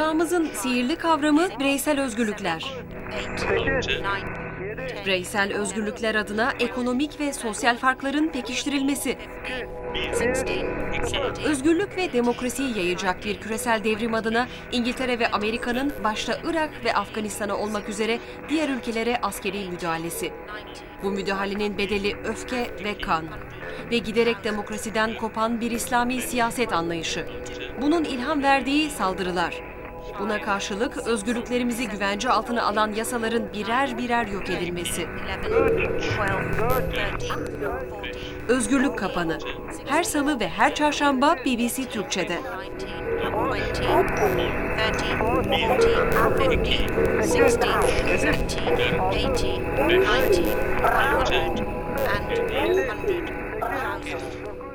Çağımızın sihirli kavramı bireysel özgürlükler. Bireysel özgürlükler adına ekonomik ve sosyal farkların pekiştirilmesi. Özgürlük ve demokrasiyi yayacak bir küresel devrim adına İngiltere ve Amerika'nın başta Irak ve Afganistan'a olmak üzere diğer ülkelere askeri müdahalesi. Bu müdahalenin bedeli öfke ve kan ve giderek demokrasiden kopan bir İslami siyaset anlayışı. Bunun ilham verdiği saldırılar. Buna karşılık özgürlüklerimizi güvence altına alan yasaların birer birer yok edilmesi. Özgürlük Kapanı. Her salı ve her çarşamba BBC Türkçe'de. 30, 40, 50, 60, 100 and 100,000.